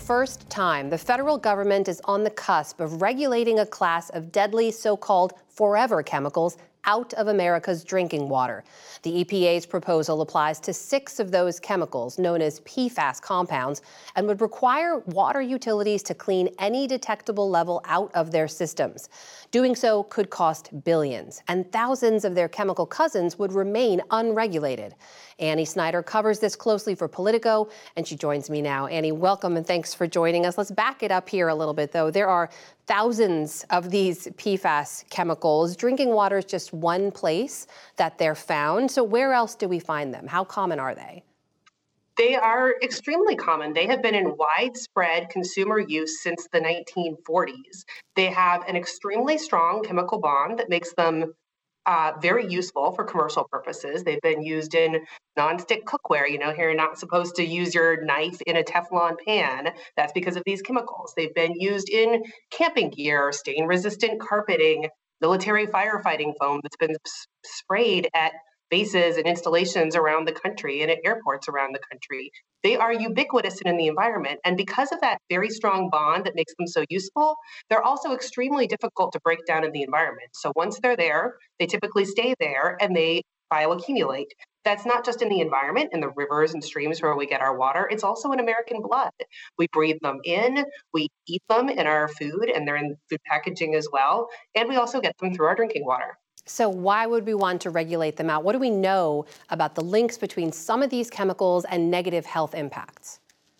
first time, the federal government is on the cusp of regulating a class of deadly so-called forever chemicals out of America's drinking water. The EPA's proposal applies to 6 of those chemicals, known as PFAS compounds, and would require water utilities to clean any detectable level out of their systems. Doing so could cost billions, and thousands of their chemical cousins would remain unregulated. Annie Snyder covers this closely for Politico, and she joins me now. Annie, welcome and thanks for joining us. Let's back it up here a little bit, though. There are thousands of these PFAS chemicals. Drinking water is just one place that they're found. So where else do we find them? How common are they? They are extremely common. They have been in widespread consumer use since the 1940s. They have an extremely strong chemical bond that makes them very useful for commercial purposes. They've been used in nonstick cookware. You know, here you're not supposed to use your knife in a Teflon pan. That's because of these chemicals. They've been used in camping gear, stain-resistant carpeting, military firefighting foam that's been sprayed at bases and installations around the country and at airports around the country. They are ubiquitous in the environment. And because of that very strong bond that makes them so useful, they're also extremely difficult to break down in the environment. So once they're there, they typically stay there and they bioaccumulate. That's not just in the environment, in the rivers and streams where we get our water, it's also in American blood. We breathe them in, we eat them in our food, and they're in food packaging as well. And we also get them through our drinking water. So why would we want to regulate them out? What do we know about the links between some of these chemicals and negative health impacts?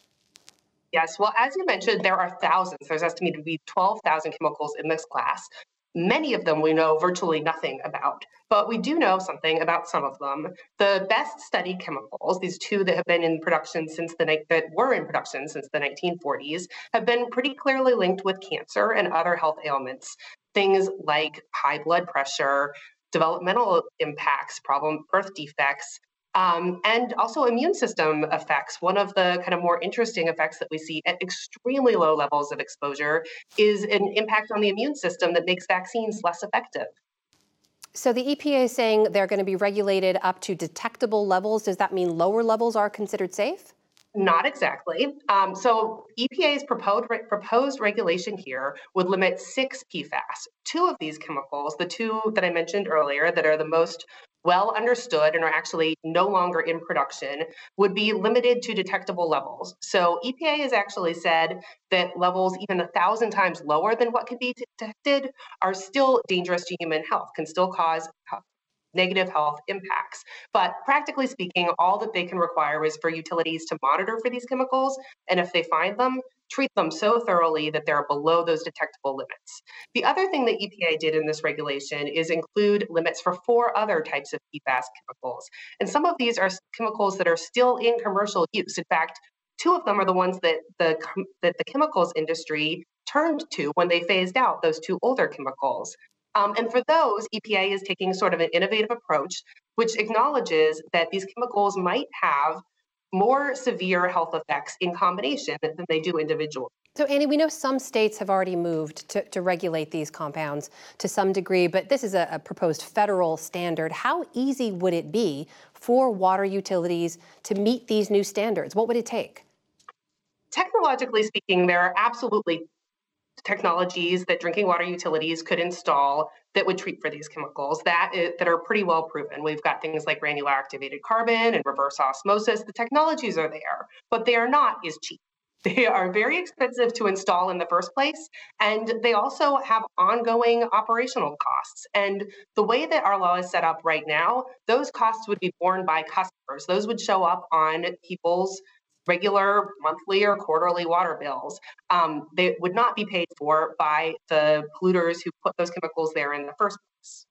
Yes, well, as you mentioned, there are thousands. There's estimated to be 12,000 chemicals in this class. Many of them we know virtually nothing about, but we do know something about some of them. The best studied chemicals, these 2 that have been in production that were in production since the 1940s, have been pretty clearly linked with cancer and other health ailments. Things like high blood pressure, developmental impacts, birth defects, and also immune system effects. One of the kind of more interesting effects that we see at extremely low levels of exposure is an impact on the immune system that makes vaccines less effective. So the EPA is saying they're going to be regulated up to detectable levels. Does that mean lower levels are considered safe? Not exactly. So EPA's proposed regulation here would limit 6 PFAS. 2 of these chemicals, the 2 that I mentioned earlier that are the most well understood and are actually no longer in production, would be limited to detectable levels. So EPA has actually said that levels even 1,000 times lower than what can be detected are still dangerous to human health, can still cause negative health impacts. But practically speaking, all that they can require is for utilities to monitor for these chemicals, and if they find them, treat them so thoroughly that they're below those detectable limits. The other thing that EPA did in this regulation is include limits for 4 other types of PFAS chemicals. And some of these are chemicals that are still in commercial use. In fact, 2 of them are the ones that the chemicals industry turned to when they phased out those 2 older chemicals. And for those, EPA is taking sort of an innovative approach, which acknowledges that these chemicals might have more severe health effects in combination than they do individually. So, Annie, we know some states have already moved to regulate these compounds to some degree, but this is a proposed federal standard. How easy would it be for water utilities to meet these new standards? What would it take? Technologically speaking, there are absolutely technologies that drinking water utilities could install that would treat for these chemicals that are pretty well proven. We've got things like granular activated carbon and reverse osmosis. The technologies are there, but they are not as cheap. They are very expensive to install in the first place, and they also have ongoing operational costs. And the way that our law is set up right now, those costs would be borne by customers. Those would show up on people's regular monthly or quarterly water bills. They would not be paid for by the polluters who put those chemicals there in the first place.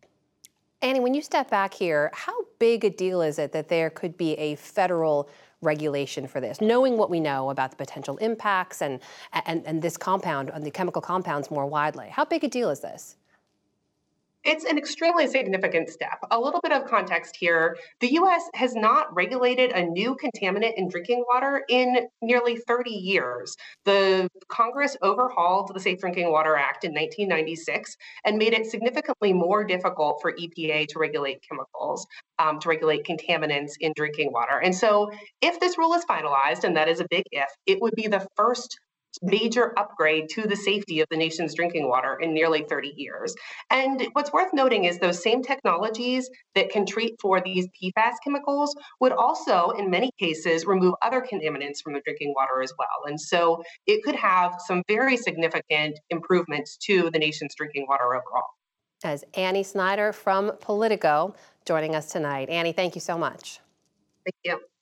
Annie, when you step back here, how big a deal is it that there could be a federal regulation for this, knowing what we know about the potential impacts and this compound and the chemical compounds more widely? How big a deal is this? It's an extremely significant step. A little bit of context here. The US has not regulated a new contaminant in drinking water in nearly 30 years. The Congress overhauled the Safe Drinking Water Act in 1996 and made it significantly more difficult for EPA to regulate chemicals, to regulate contaminants in drinking water. And so, if this rule is finalized, and that is a big if, it would be the first major upgrade to the safety of the nation's drinking water in nearly 30 years. And what's worth noting is those same technologies that can treat for these PFAS chemicals would also, in many cases, remove other contaminants from the drinking water as well. And so it could have some very significant improvements to the nation's drinking water overall. As Annie Snyder from Politico joining us tonight. Annie, thank you so much. Thank you.